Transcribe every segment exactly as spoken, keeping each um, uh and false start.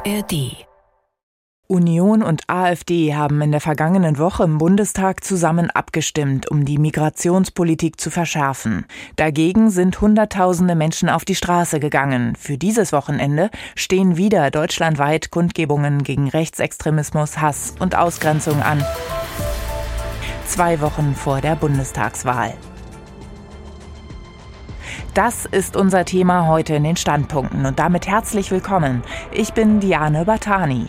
A R D. Union und AfD haben in der vergangenen Woche im Bundestag zusammen abgestimmt, um die Migrationspolitik zu verschärfen. Dagegen sind Hunderttausende Menschen auf die Straße gegangen. Für dieses Wochenende stehen wieder deutschlandweit Kundgebungen gegen Rechtsextremismus, Hass und Ausgrenzung an. Zwei Wochen vor der Bundestagswahl. Das ist unser Thema heute in den Standpunkten und damit herzlich willkommen. Ich bin Diane Batani.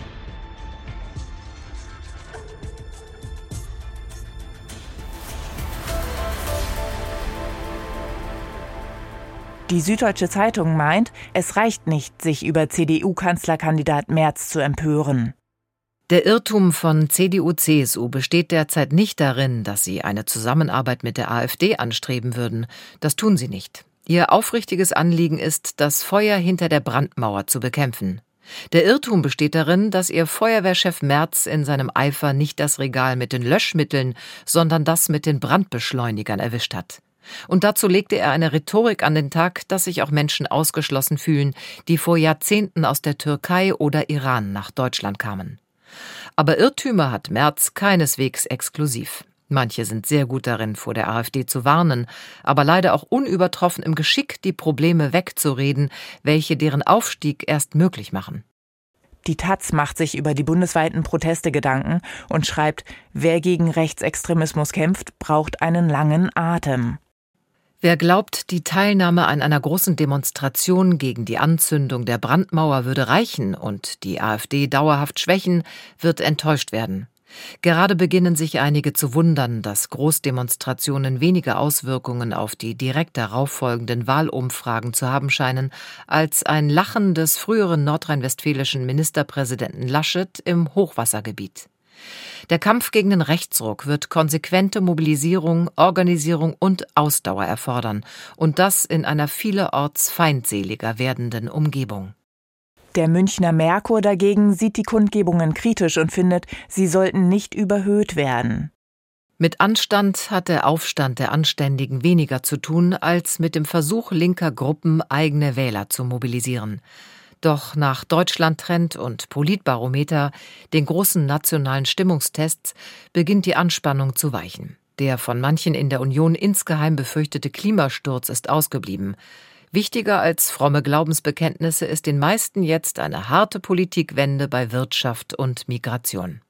Die Süddeutsche Zeitung meint, es reicht nicht, sich über C D U-Kanzlerkandidat Merz zu empören. Der Irrtum von C D U C S U besteht derzeit nicht darin, dass sie eine Zusammenarbeit mit der AfD anstreben würden. Das tun sie nicht. Ihr aufrichtiges Anliegen ist, das Feuer hinter der Brandmauer zu bekämpfen. Der Irrtum besteht darin, dass ihr Feuerwehrchef Merz in seinem Eifer nicht das Regal mit den Löschmitteln, sondern das mit den Brandbeschleunigern erwischt hat. Und dazu legte er eine Rhetorik an den Tag, dass sich auch Menschen ausgeschlossen fühlen, die vor Jahrzehnten aus der Türkei oder Iran nach Deutschland kamen. Aber Irrtümer hat Merz keineswegs exklusiv. Manche sind sehr gut darin, vor der AfD zu warnen, aber leider auch unübertroffen im Geschick, die Probleme wegzureden, welche deren Aufstieg erst möglich machen. Die Taz macht sich über die bundesweiten Proteste Gedanken und schreibt, wer gegen Rechtsextremismus kämpft, braucht einen langen Atem. Wer glaubt, die Teilnahme an einer großen Demonstration gegen die Anzündung der Brandmauer würde reichen und die AfD dauerhaft schwächen, wird enttäuscht werden. Gerade beginnen sich einige zu wundern, dass Großdemonstrationen weniger Auswirkungen auf die direkt darauf folgenden Wahlumfragen zu haben scheinen, als ein Lachen des früheren nordrhein-westfälischen Ministerpräsidenten Laschet im Hochwassergebiet. Der Kampf gegen den Rechtsruck wird konsequente Mobilisierung, Organisierung und Ausdauer erfordern, und das in einer vielerorts feindseliger werdenden Umgebung. Der Münchner Merkur dagegen sieht die Kundgebungen kritisch und findet, sie sollten nicht überhöht werden. Mit Anstand hat der Aufstand der Anständigen weniger zu tun, als mit dem Versuch linker Gruppen, eigene Wähler zu mobilisieren. Doch nach Deutschland-Trend und Politbarometer, den großen nationalen Stimmungstests, beginnt die Anspannung zu weichen. Der von manchen in der Union insgeheim befürchtete Klimasturz ist ausgeblieben. Wichtiger als fromme Glaubensbekenntnisse ist den meisten jetzt eine harte Politikwende bei Wirtschaft und Migration.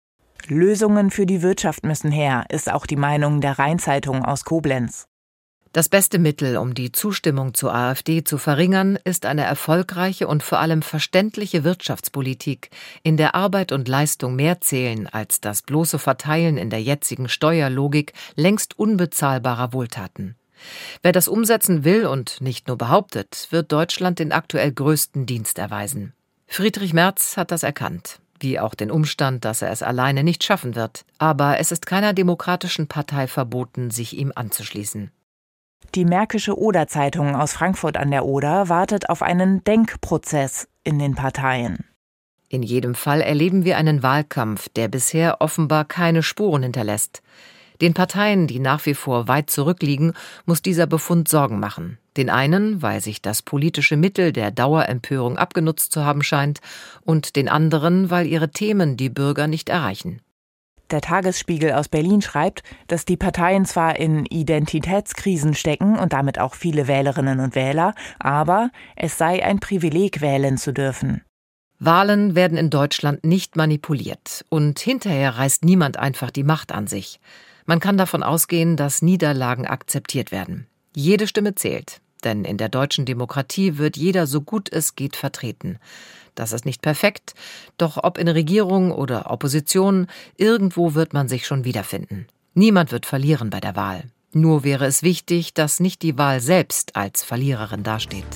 Lösungen für die Wirtschaft müssen her, ist auch die Meinung der Rhein-Zeitung aus Koblenz. Das beste Mittel, um die Zustimmung zur AfD zu verringern, ist eine erfolgreiche und vor allem verständliche Wirtschaftspolitik, in der Arbeit und Leistung mehr zählen als das bloße Verteilen in der jetzigen Steuerlogik längst unbezahlbarer Wohltaten. Wer das umsetzen will und nicht nur behauptet, wird Deutschland den aktuell größten Dienst erweisen. Friedrich Merz hat das erkannt, wie auch den Umstand, dass er es alleine nicht schaffen wird. Aber es ist keiner demokratischen Partei verboten, sich ihm anzuschließen. Die Märkische Oder-Zeitung aus Frankfurt an der Oder wartet auf einen Denkprozess in den Parteien. In jedem Fall erleben wir einen Wahlkampf, der bisher offenbar keine Spuren hinterlässt. Den Parteien, die nach wie vor weit zurückliegen, muss dieser Befund Sorgen machen. Den einen, weil sich das politische Mittel der Dauerempörung abgenutzt zu haben scheint, und den anderen, weil ihre Themen die Bürger nicht erreichen. Der Tagesspiegel aus Berlin schreibt, dass die Parteien zwar in Identitätskrisen stecken und damit auch viele Wählerinnen und Wähler, aber es sei ein Privileg, wählen zu dürfen. Wahlen werden in Deutschland nicht manipuliert und hinterher reißt niemand einfach die Macht an sich. Man kann davon ausgehen, dass Niederlagen akzeptiert werden. Jede Stimme zählt, denn in der deutschen Demokratie wird jeder so gut es geht vertreten. Das ist nicht perfekt, doch ob in Regierung oder Opposition, irgendwo wird man sich schon wiederfinden. Niemand wird verlieren bei der Wahl. Nur wäre es wichtig, dass nicht die Wahl selbst als Verliererin dasteht.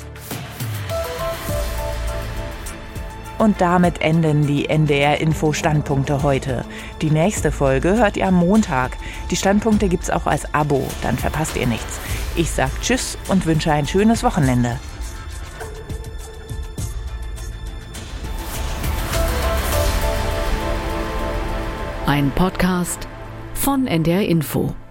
Und damit enden die N D R-Info-Standpunkte heute. Die nächste Folge hört ihr am Montag. Die Standpunkte gibt's auch als Abo, dann verpasst ihr nichts. Ich sag Tschüss und wünsche ein schönes Wochenende. Ein Podcast von N D R Info.